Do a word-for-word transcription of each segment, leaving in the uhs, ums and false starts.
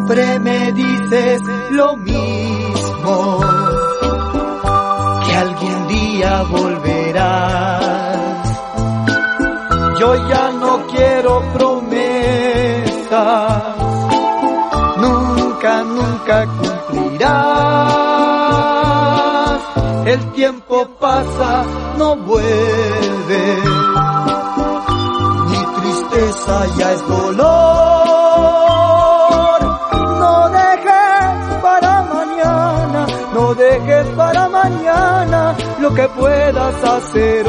Siempre me dices lo mismo, que algún día volverás. Yo ya no quiero promesas, nunca, nunca cumplirás. El tiempo pasa, no vuelve, mi tristeza ya es dolor. No dejes para mañana lo que puedas hacer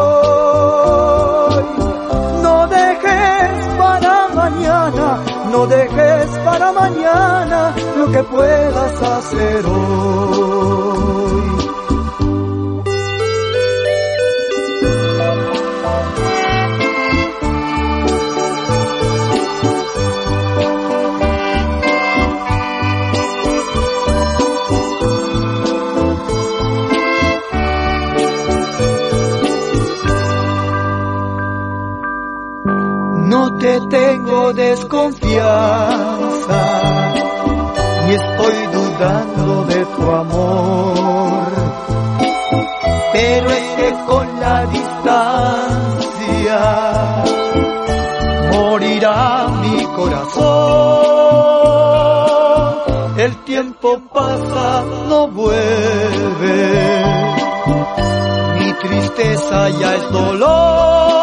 hoy. No dejes para mañana, no dejes para mañana lo que puedas hacer hoy. No te tengo desconfianza, ni estoy dudando de tu amor, pero es que con la distancia morirá mi corazón. El tiempo pasa, no vuelve, mi tristeza ya es dolor.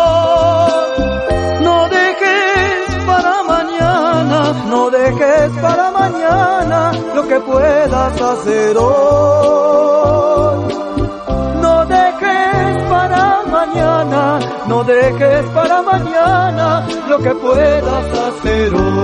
No dejes para mañana lo que puedas hacer hoy. No dejes para mañana, no dejes para mañana lo que puedas hacer hoy.